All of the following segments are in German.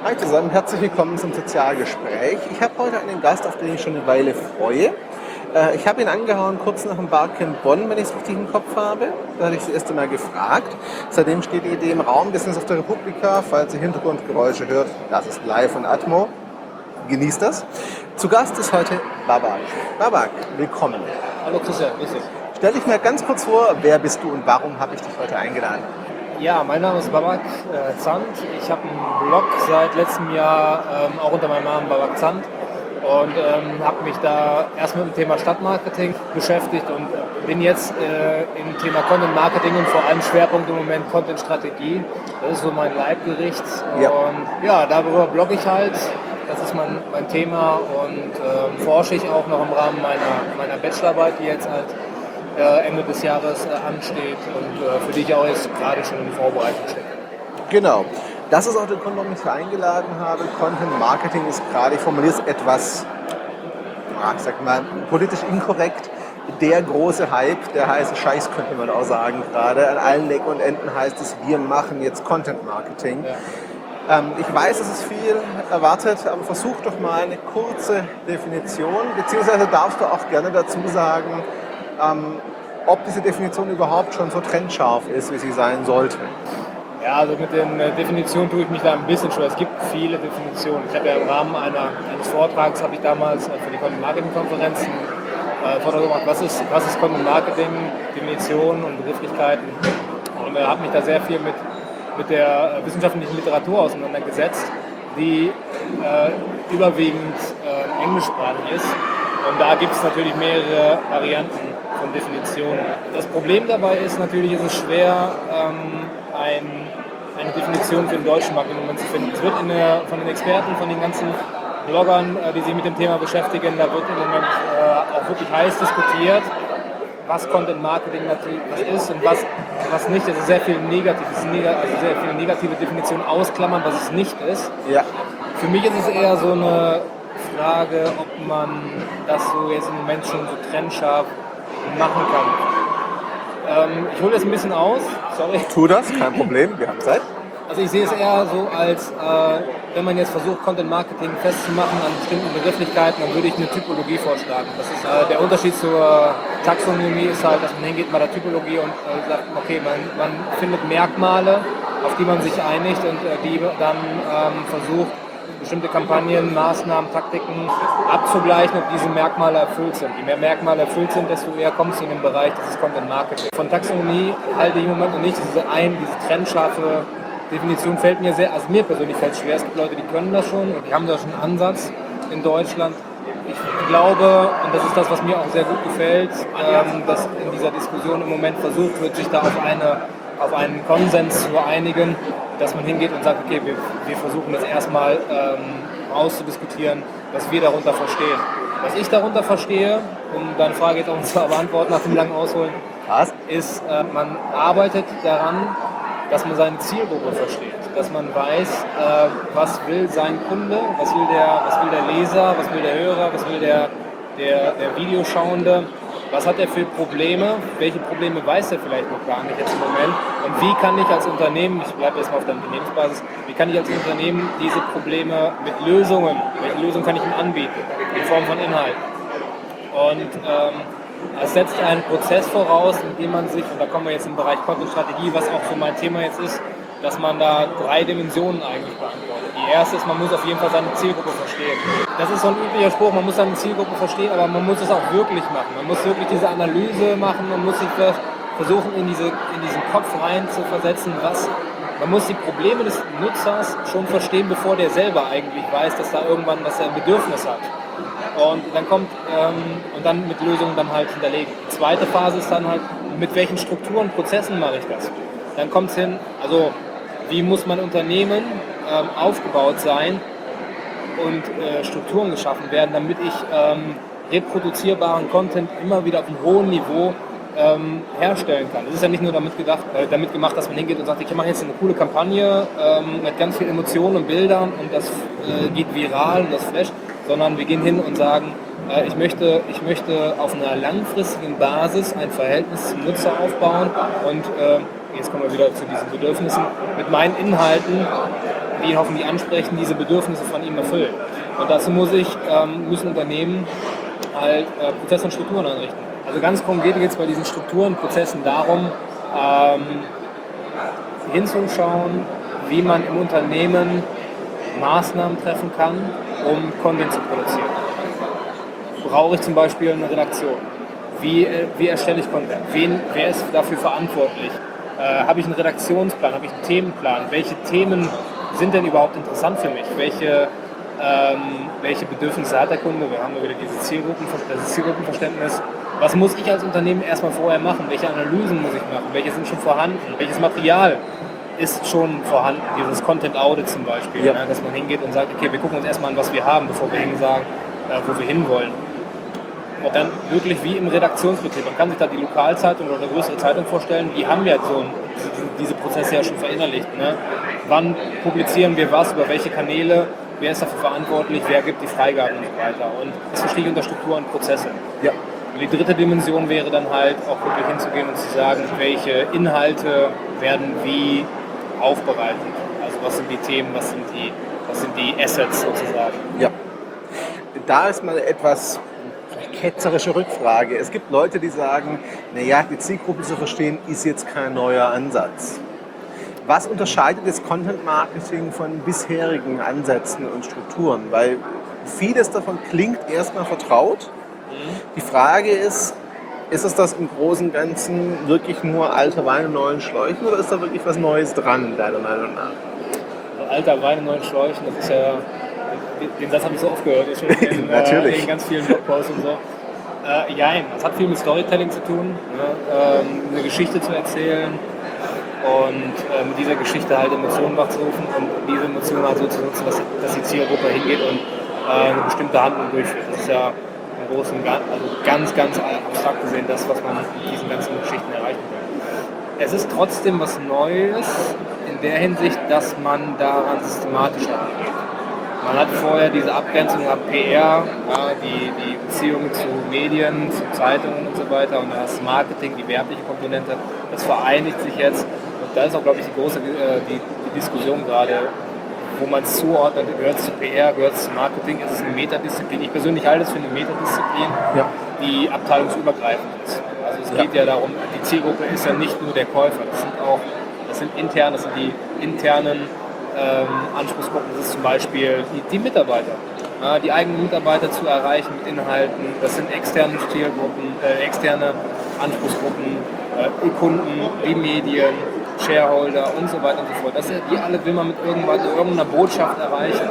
Hi zusammen, herzlich willkommen zum Sozialgespräch. Ich habe heute einen Gast, auf den ich schon eine Weile freue. Ich habe ihn angehauen kurz nach dem Barcamp Bonn, wenn ich es richtig im Kopf habe. Da hatte ich das erste Mal gefragt. Seitdem steht die Idee im Raum, Business auf der Republika. Falls ihr Hintergrundgeräusche hört, das ist live und Atmo. Genießt das. Zu Gast ist heute Babak. Babak, willkommen. Hallo Christian, grüß dich. Stell dich mal ganz kurz vor, wer bist du und warum habe ich dich heute eingeladen? Ja, mein Name ist Babak Zand. Ich habe einen Blog seit letztem Jahr, auch unter meinem Namen Babak Zand, und habe mich da erst mit dem Thema Stadtmarketing beschäftigt und bin jetzt im Thema Content Marketing und vor allem Schwerpunkt im Moment Content Strategie. Das ist so mein Leibgericht. Ja. Und ja, darüber blogge ich halt. Das ist mein Thema und forsche ich auch noch im Rahmen meiner Bachelorarbeit, die jetzt halt Ende des Jahres ansteht und für die ich auch jetzt gerade schon in Vorbereitung stecke. Genau. Das ist auch der Grund, warum ich dich eingeladen habe. Content Marketing ist gerade, ich formuliere es etwas, ich sag mal, politisch inkorrekt. Der große Hype, der heiße Scheiß, könnte man auch sagen gerade. An allen Ecken und Enden heißt es, wir machen jetzt Content Marketing. Ja. Ich weiß, es ist viel erwartet, aber versuch doch mal eine kurze Definition, beziehungsweise darfst du auch gerne dazu sagen, ob diese Definition überhaupt schon so trennscharf ist, wie sie sein sollte. Ja, also mit den Definitionen tue ich mich da ein bisschen schwer. Es gibt viele Definitionen. Ich habe ja im Rahmen eines Vortrags, habe ich damals für die Content Marketing Konferenz einen Vortrag gemacht, was ist Content Marketing, Definitionen und Begrifflichkeiten. Und habe mich da sehr viel mit der wissenschaftlichen Literatur auseinandergesetzt, die überwiegend englischsprachig ist. Und da gibt es natürlich mehrere Varianten von Definitionen. Das Problem dabei ist, natürlich ist es schwer, eine Definition für den deutschen Markt im Moment zu finden. Es wird von den Experten, von den ganzen Bloggern, die sich mit dem Thema beschäftigen, da wird im Moment auch wirklich heiß diskutiert, was Content Marketing natürlich ist und was nicht. Es ist sehr viel negativ, also sehr viele negative Definitionen ausklammern, was es nicht ist. Ja. Für mich ist es eher so eine Frage, ob man das so jetzt im Moment schon so trennscharf machen kann. Ich hole das ein bisschen aus, sorry. Tu das, kein Problem, wir haben Zeit. Also ich sehe es eher so als, wenn man jetzt versucht, Content Marketing festzumachen an bestimmten Begrifflichkeiten, dann würde ich eine Typologie vorschlagen. Das ist der Unterschied zur Taxonomie ist halt, dass man hingeht bei der Typologie und sagt, okay, man findet Merkmale, auf die man sich einigt und die dann versucht, bestimmte Kampagnen, Maßnahmen, Taktiken abzugleichen, ob diese Merkmale erfüllt sind. Je mehr Merkmale erfüllt sind, desto eher kommst du in den Bereich dieses Content Marketing. Von Taxonomie halte ich im Moment noch nicht. Diese trennscharfe Definition fällt mir mir persönlich fällt schwer. Es gibt Leute, die können das schon und die haben da schon einen Ansatz in Deutschland. Ich glaube, und das ist das, was mir auch sehr gut gefällt, dass in dieser Diskussion im Moment versucht wird, sich da auf einen Konsens zu einigen, dass man hingeht und sagt, okay, wir versuchen jetzt erstmal auszudiskutieren, was wir darunter verstehen. Was ich darunter verstehe, um deine Frage jetzt auch zu beantworten nach dem langen Ausholen, ist, man arbeitet daran, dass man seine Zielgruppe versteht, dass man weiß, was will sein Kunde, was will der Leser, was will der Hörer, was will der Videoschauende, was hat er für Probleme, welche Probleme weiß er vielleicht noch gar nicht jetzt im Moment und wie kann ich als Unternehmen, ich bleibe erstmal auf der Unternehmensbasis, wie kann ich als Unternehmen diese Probleme mit Lösungen, welche Lösungen kann ich ihm anbieten, in Form von Inhalten. Und es setzt einen Prozess voraus, in dem man sich, und da kommen wir jetzt im Bereich Content-Strategie, was auch so mein Thema jetzt ist, dass man da 3 Dimensionen eigentlich beantwortet. Die erste ist, man muss auf jeden Fall seine Zielgruppe verstehen. Das ist so ein üblicher Spruch, man muss seine Zielgruppe verstehen, aber man muss es auch wirklich machen. Man muss wirklich diese Analyse machen, man muss sich versuchen, in diesen Kopf rein zu versetzen, man muss die Probleme des Nutzers schon verstehen, bevor der selber eigentlich weiß, dass er ein Bedürfnis hat. Und dann und dann mit Lösungen dann halt hinterlegen. Die zweite Phase ist dann halt, mit welchen Strukturen, Prozessen mache ich das? Dann kommt es hin, also wie muss mein Unternehmen aufgebaut sein und Strukturen geschaffen werden, damit ich reproduzierbaren Content immer wieder auf einem hohen Niveau herstellen kann. Das ist ja nicht nur damit gemacht, dass man hingeht und sagt, ich mache jetzt eine coole Kampagne mit ganz viel Emotionen und Bildern und das geht viral und das flasht, sondern wir gehen hin und sagen, ich möchte auf einer langfristigen Basis ein Verhältnis zum Nutzer aufbauen und jetzt kommen wir wieder zu diesen Bedürfnissen, mit meinen Inhalten ihn hoffentlich ansprechen, diese Bedürfnisse von ihm erfüllen. Und dazu müssen Unternehmen halt Prozesse und Strukturen einrichten. Also ganz konkret geht es bei diesen Strukturen, Prozessen darum, hinzuschauen, wie man im Unternehmen Maßnahmen treffen kann, um Content zu produzieren. Brauche ich zum Beispiel eine Redaktion? Wie erstelle ich Content? Wer ist dafür verantwortlich? Habe ich einen Redaktionsplan? Habe ich einen Themenplan? Welche Themen sind denn überhaupt interessant für mich? Welche Bedürfnisse hat der Kunde? Wir haben wieder das Zielgruppenverständnis. Was muss ich als Unternehmen erstmal vorher machen? Welche Analysen muss ich machen? Welche sind schon vorhanden? Welches Material ist schon vorhanden? Dieses Content Audit zum Beispiel, ja. Dass man hingeht und sagt, okay, wir gucken uns erstmal an, was wir haben, bevor wir sagen, wo wir hinwollen. Und dann wirklich wie im Redaktionsbetrieb. Man kann sich da die Lokalzeitung oder eine größere Zeitung vorstellen, die haben ja diese Prozesse ja schon verinnerlicht. Ne? Wann publizieren wir was, über welche Kanäle, wer ist dafür verantwortlich, wer gibt die Freigaben und so weiter. Und das verstehe ich unter Struktur und Prozesse. Ja. Und die dritte Dimension wäre dann halt auch wirklich hinzugehen und zu sagen, welche Inhalte werden wie aufbereitet. Also was sind die Themen, was sind die Assets sozusagen. Ja. Da ist mal etwas ketzerische Rückfrage. Es gibt Leute, die sagen, naja, die Zielgruppe zu verstehen, ist jetzt kein neuer Ansatz. Was unterscheidet das Content Marketing von bisherigen Ansätzen und Strukturen? Weil vieles davon klingt erstmal vertraut. Die Frage ist es das im Großen und Ganzen wirklich nur alter Wein in neuen Schläuchen oder ist da wirklich was Neues dran, deiner Meinung nach? Alter Wein in neuen Schläuchen, das ist ja, den Satz habe ich so oft gehört, schon in ganz vielen Blogposts und so. Jein, das hat viel mit Storytelling zu tun, eine Geschichte zu erzählen und mit dieser Geschichte halt Emotionen wachzurufen und diese Emotionen halt so zu nutzen, dass die Zielgruppe hingeht und eine bestimmte Handlung durchführt. Das ist ja im Großen und Ganzen, also ganz, ganz abstrakt gesehen, das, was man mit diesen ganzen Geschichten erreichen will. Es ist trotzdem was Neues in der Hinsicht, dass man daran systematisch angeht. Man hat vorher diese Abgrenzung ab PR, die Beziehung zu Medien, zu Zeitungen und so weiter und das Marketing, die werbliche Komponente, das vereinigt sich jetzt. Und da ist auch, glaube ich, die große die Diskussion gerade, wo man es zuordnet, gehört es zu PR, gehört es zu Marketing, ist es eine Metadisziplin. Ich persönlich halte es für eine Metadisziplin, die abteilungsübergreifend ist. Also es geht ja darum, die Zielgruppe ist ja nicht nur der Käufer, das sind die internen Anspruchsgruppen, das ist zum Beispiel die Mitarbeiter, die eigenen Mitarbeiter zu erreichen mit Inhalten, das sind externe Zielgruppen, externe Anspruchsgruppen, die Kunden, die Medien, Shareholder und so weiter und so fort. Die alle will man mit irgendeiner Botschaft erreichen.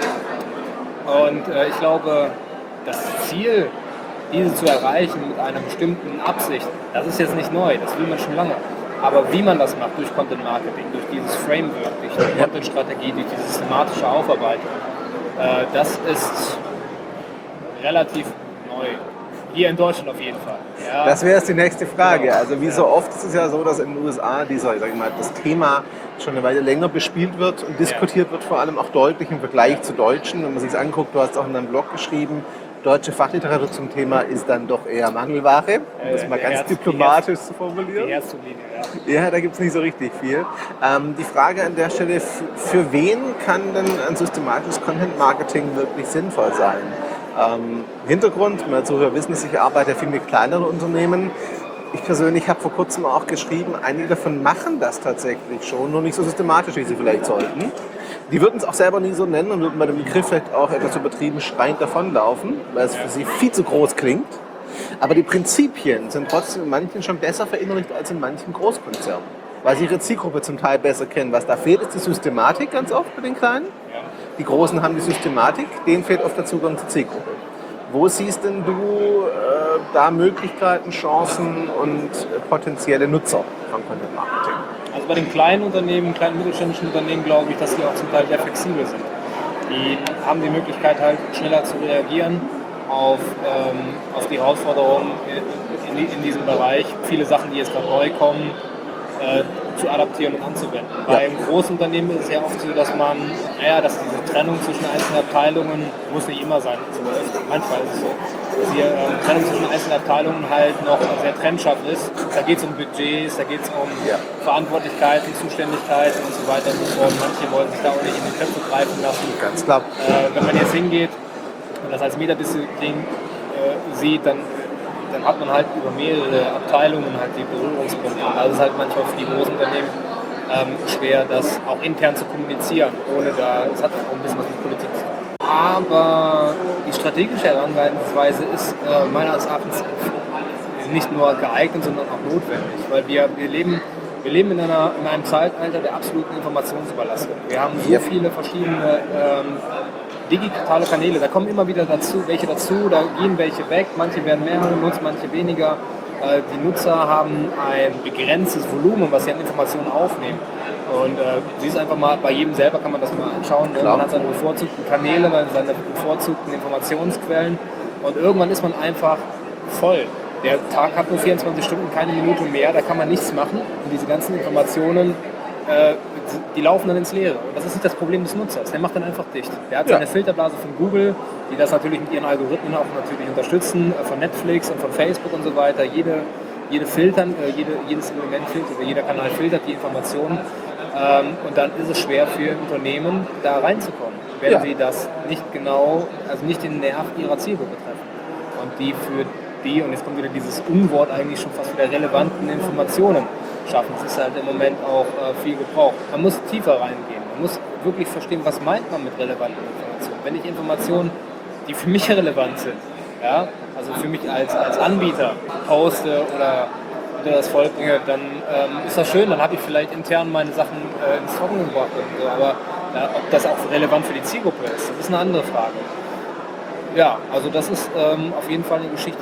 Und ich glaube, das Ziel, diese zu erreichen mit einer bestimmten Absicht, das ist jetzt nicht neu, das will man schon lange. Aber wie man das macht, durch Content Marketing, durch dieses Framework, durch die Content-Strategie, durch die systematische Aufarbeitung, das ist relativ neu. Hier in Deutschland auf jeden Fall. Ja. Das wäre jetzt die nächste Frage. Genau. Also wie so oft ist es ja so, dass in den USA das Thema schon eine Weile länger bespielt wird und diskutiert wird, vor allem auch deutlich im Vergleich zu Deutschen. Wenn man sich anguckt, du hast auch in deinem Blog geschrieben, deutsche Fachliteratur zum Thema ist dann doch eher Mangelware, um das mal ganz diplomatisch zu formulieren. Ja, da gibt es nicht so richtig viel. Die Frage an der Stelle, für wen kann denn ein systematisches Content-Marketing wirklich sinnvoll sein? Hintergrund, meine Zuhörer wissen es, ich arbeite viel mit kleineren Unternehmen. Ich persönlich habe vor kurzem auch geschrieben, einige davon machen das tatsächlich schon, nur nicht so systematisch, wie sie vielleicht sollten. Die würden es auch selber nie so nennen und würden bei dem Begriff vielleicht auch etwas übertrieben schreiend davonlaufen, weil es für sie viel zu groß klingt. Aber die Prinzipien sind trotzdem in manchen schon besser verinnerlicht als in manchen Großkonzernen, weil sie ihre Zielgruppe zum Teil besser kennen. Was da fehlt, ist die Systematik ganz oft bei den Kleinen. Die Großen haben die Systematik, denen fehlt oft der Zugang zur Zielgruppe. Wo siehst denn du da Möglichkeiten, Chancen und potenzielle Nutzer von Content Marketing? Also bei den kleinen mittelständischen Unternehmen glaube ich, dass die auch zum Teil sehr flexibel sind. Die haben die Möglichkeit halt schneller zu reagieren auf die Herausforderungen in diesem Bereich. Viele Sachen, die jetzt da neu kommen, zu adaptieren und anzuwenden. Ja. Beim Großunternehmen ist es ja oft so, dass dass diese Trennung zwischen einzelnen Abteilungen, muss nicht immer sein, manchmal ist es so, dass die Trennung zwischen einzelnen Abteilungen halt noch sehr trennscharf ist. Da geht es um Budgets, da geht es um Verantwortlichkeiten, Zuständigkeiten und so weiter und so fort. Manche wollen sich da auch nicht in die Köpfe greifen lassen. Ganz klar. Wenn man jetzt hingeht und das als Metadisziplin sieht, dann hat man halt über mehrere Abteilungen halt die Berührungspunkte. Also es ist halt manchmal für die großen Unternehmen schwer, das auch intern zu kommunizieren, es hat auch ein bisschen was mit Politik zu tun. Aber die strategische Herangehensweise ist meines Erachtens nicht nur geeignet, sondern auch notwendig, weil wir leben in einem Zeitalter der absoluten Informationsüberlastung. Wir haben so viele verschiedene digitale Kanäle, da kommen immer wieder welche dazu, da gehen welche weg, manche werden mehr genutzt, manche weniger. Die Nutzer haben ein begrenztes Volumen, was sie an Informationen aufnehmen. Und siehst einfach mal, bei jedem selber kann man das mal anschauen. Ne? Man hat seine bevorzugten Kanäle, seine bevorzugten Informationsquellen und irgendwann ist man einfach voll. Der Tag hat nur 24 Stunden, keine Minute mehr, da kann man nichts machen und diese ganzen Informationen die laufen dann ins Leere. Und das ist nicht das Problem des Nutzers. Der macht dann einfach dicht. Der hat seine Filterblase von Google, die das natürlich mit ihren Algorithmen auch natürlich unterstützen, von Netflix und von Facebook und so weiter. Jedes Element filtert, jeder Kanal filtert die Informationen. Und dann ist es schwer für Unternehmen, da reinzukommen, wenn sie das nicht den Nerv ihrer Zielgruppe treffen. Und und jetzt kommt wieder dieses Unwort eigentlich schon fast wieder relevanten Informationen schaffen. Es ist halt im Moment auch viel gebraucht. Man muss tiefer reingehen. Man muss wirklich verstehen, was meint man mit relevanten Informationen. Wenn ich Informationen, die für mich relevant sind, also für mich als Anbieter poste oder unter das Volk bringe, dann ist das schön, dann habe ich vielleicht intern meine Sachen ins Trockene gebracht. Und so. Aber ob das auch relevant für die Zielgruppe ist, das ist eine andere Frage. Ja, also das ist auf jeden Fall eine Geschichte,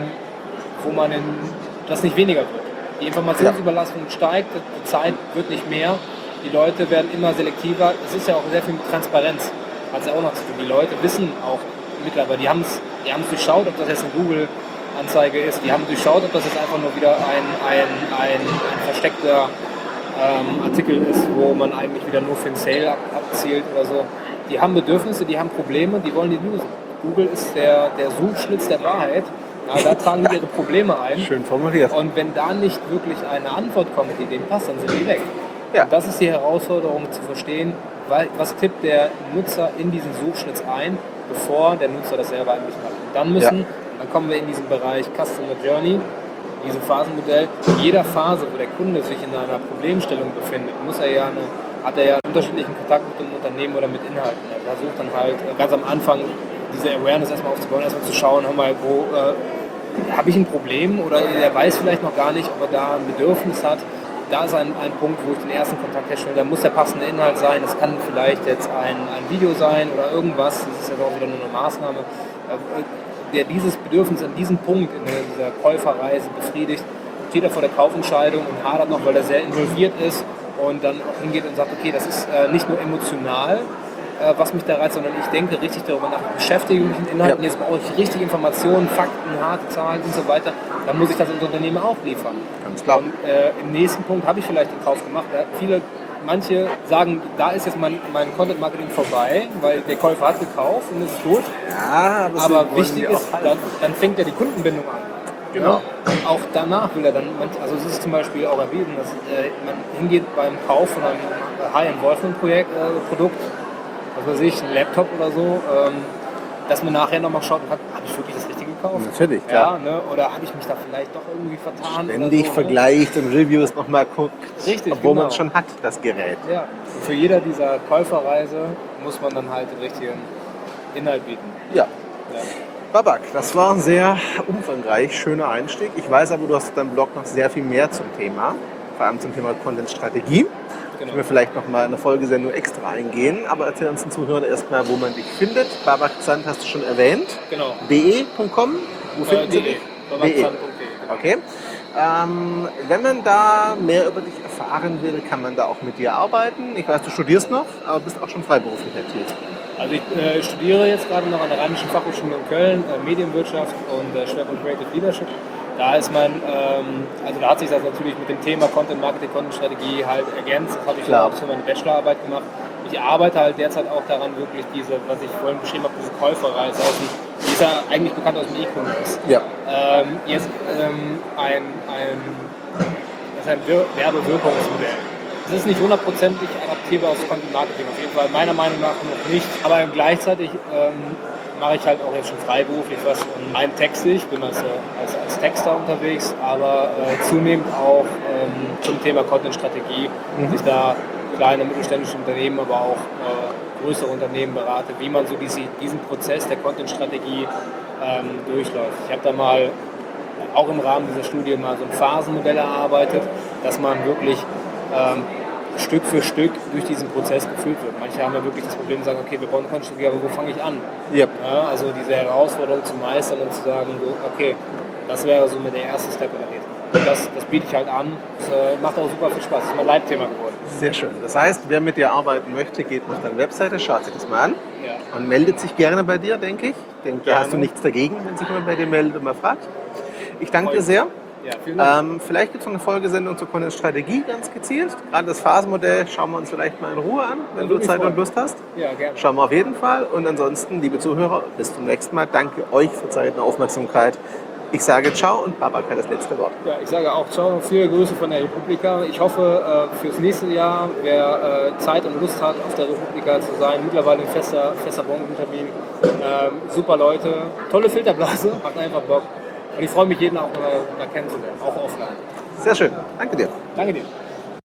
wo man das nicht weniger wird. Die Informationsüberlastung steigt, die Zeit wird nicht mehr, die Leute werden immer selektiver. Es ist ja auch sehr viel mit Transparenz, hat es ja auch noch zu tun. Die Leute wissen auch mittlerweile, die haben es durchschaut, ob das jetzt eine Google-Anzeige ist, die haben durchschaut, ob das jetzt einfach nur wieder ein versteckter Artikel ist, wo man eigentlich wieder nur für einen Sale abzielt oder so. Die haben Bedürfnisse, die haben Probleme, die wollen die lösen. Google ist der Suchschlitz der Wahrheit. Da tragen die ihre Probleme ein. Schön formuliert. Und wenn da nicht wirklich eine Antwort kommt, die denen passt, dann sind die weg. Ja. Und das ist die Herausforderung zu verstehen, was tippt der Nutzer in diesen Suchschlitz ein, bevor der Nutzer das selber eigentlich macht. Und dann kommen wir in diesen Bereich Customer Journey, diesem Phasenmodell. In jeder Phase, wo der Kunde sich in einer Problemstellung befindet, hat er ja einen unterschiedlichen Kontakt mit dem Unternehmen oder mit Inhalten. Er versucht dann halt ganz am Anfang diese Awareness erstmal aufzubauen, erstmal zu schauen, wo habe ich ein Problem oder er weiß vielleicht noch gar nicht, ob er da ein Bedürfnis hat. Da ist ein Punkt, wo ich den ersten Kontakt herstelle. Da muss der passende Inhalt sein. Das kann vielleicht jetzt ein Video sein oder irgendwas. Das ist ja auch wieder nur eine Maßnahme, der dieses Bedürfnis an diesem Punkt in dieser Käuferreise befriedigt. Steht er vor der Kaufentscheidung und hadert noch, weil er sehr involviert ist und dann auch hingeht und sagt, okay, das ist nicht nur emotional, was mich da reizt, sondern ich denke richtig darüber nach, ich beschäftige mich mit Inhalten, jetzt brauche ich richtig Informationen, Fakten, harte Zahlen und so weiter, dann muss ich das ins Unternehmen auch liefern. Ganz klar. Und im nächsten Punkt habe ich vielleicht den Kauf gemacht. Manche sagen, da ist jetzt mein Content-Marketing vorbei, weil der Käufer hat gekauft und es ist gut. Ja, aber wichtig ist, dann fängt ja die Kundenbindung an. Genau. Ja? Auch danach will er dann, also es ist zum Beispiel auch erwiesen, dass man hingeht beim Kauf von einem High-Involvement-Produkt, was weiß ich, ein Laptop oder so, dass man nachher nochmal schaut, habe ich wirklich das Richtige gekauft? Natürlich, klar. Ja, ne? Oder habe ich mich da vielleicht doch irgendwie vertan? Ständig oder so, vergleicht und Reviews nochmal guckt, Richtig, obwohl man genau. es schon hat, das Gerät. Ja, und für jeder dieser Käuferreise muss man dann halt den richtigen Inhalt bieten. Ja. Ja. Babak, das war ein sehr umfangreich, schöner Einstieg. Ich weiß aber, du hast auf deinem Blog noch sehr viel mehr zum Thema, vor allem zum Thema Content-Strategie. Genau. Wir vielleicht noch mal in einer Folgesendung extra eingehen, aber erzähl uns den Zuhörern erstmal, wo man dich findet. Babak Zandt hast du schon erwähnt. Genau. de.com, wo finden sie dich? De. Okay. Wenn man da mehr über dich erfahren will, kann man da auch mit dir arbeiten. Ich weiß, du studierst noch, aber bist auch schon freiberuflich aktiv. Also ich studiere jetzt gerade noch an der Rheinischen Fachhochschule in Köln, Medienwirtschaft und Schwerpunkt Creative Leadership. Da ist also da hat sich das natürlich mit dem Thema Content Marketing, Content Strategie halt ergänzt. Das habe ich Klar. auch für meine Bachelorarbeit gemacht. Ich arbeite halt derzeit auch daran, wirklich was ich vorhin beschrieben habe, diese Käuferreise, die ist ja eigentlich bekannt aus dem E-Commerce. Ja. Jetzt das ist ein Werbewirkungsmodell. Es ist nicht hundertprozentig adaptierbar aufs Content Marketing, auf jeden Fall meiner Meinung nach noch nicht. Aber gleichzeitig mache ich halt auch jetzt schon freiberuflich was rein textlich, bin als Texter unterwegs, aber zunehmend auch zum Thema Content-Strategie, dass ich da kleine mittelständische Unternehmen, aber auch größere Unternehmen berate, wie man so diesen Prozess der Content-Strategie durchläuft. Ich habe da mal auch im Rahmen dieser Studie mal so ein Phasenmodell erarbeitet, dass man wirklich Stück für Stück durch diesen Prozess geführt wird. Manche haben ja wirklich das Problem zu sagen, okay, wir brauchen Content-Strategie, aber wo fange ich an? Yep. Ja, also diese Herausforderung zu meistern und zu sagen, so, okay, das wäre so mit der erste Step in der Rede. Und das biete ich halt an. Das macht auch super viel Spaß. Das ist mein Leitthema geworden. Sehr schön. Das heißt, wer mit dir arbeiten möchte, geht auf deine Webseite, schaut sich das mal an Ja. und meldet sich gerne bei dir, denke ich. Ich denke, da Gerne. hast du nichts dagegen, wenn sich jemand bei dir meldet und mal fragt. Ich danke dir sehr. Ja, vielen Dank. Vielleicht gibt es noch eine Folgesendung zur Content-Strategie ganz gezielt. Gerade das Phasenmodell schauen wir uns vielleicht mal in Ruhe an, wenn du mich Zeit freuen. und Lust hast. Ja, gerne. Schauen wir auf jeden Fall. Und ansonsten, liebe Zuhörer, bis zum nächsten Mal. Danke euch für Zeit und Aufmerksamkeit. Ich sage ciao und Babak hat das letzte Wort. Ja, ich sage auch ciao, viele Grüße von der Republika. Ich hoffe, fürs nächste Jahr, wer Zeit und Lust hat, auf der Republika zu sein, mittlerweile ein fester Branchentermin, super Leute, tolle Filterblase, macht einfach Bock. Und ich freue mich, jeden auch mal kennenzulernen, auch offline. Sehr schön. Danke dir. Danke dir.